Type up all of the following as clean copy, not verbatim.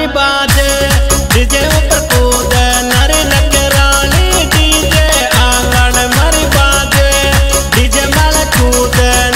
मारी बाजे डीजे ऊपर कूद नर लग रानी डीजे आंगन मारी बाजे डीजे माल कूद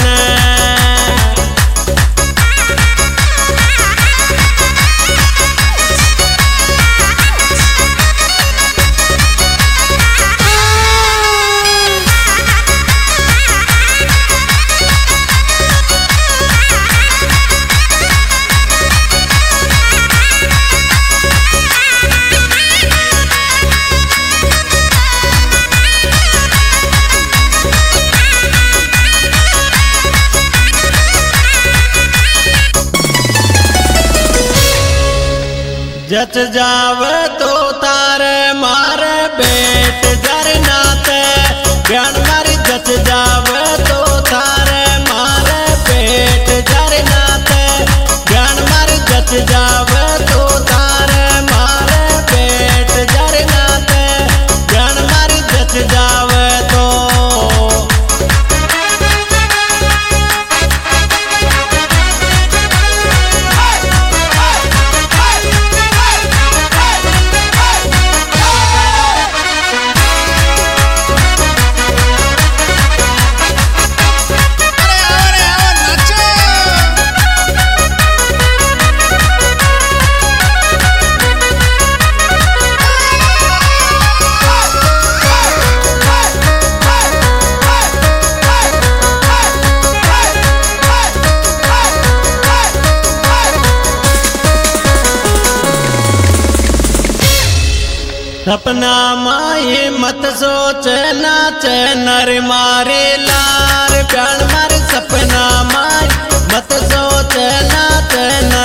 जच जावे तो तारे मारे बेट जरनाथ ज्ञान मारी जच जावे तो तारे मारे बेट जरनाथ ज्ञान मारी जच जावे तो तारे मारे बेट जरनाथ ज्ञान मारी जच जावे तो सपना माए मत सोच नाच नर मारे लार प्यार मारे सपना माए मत सोच नाच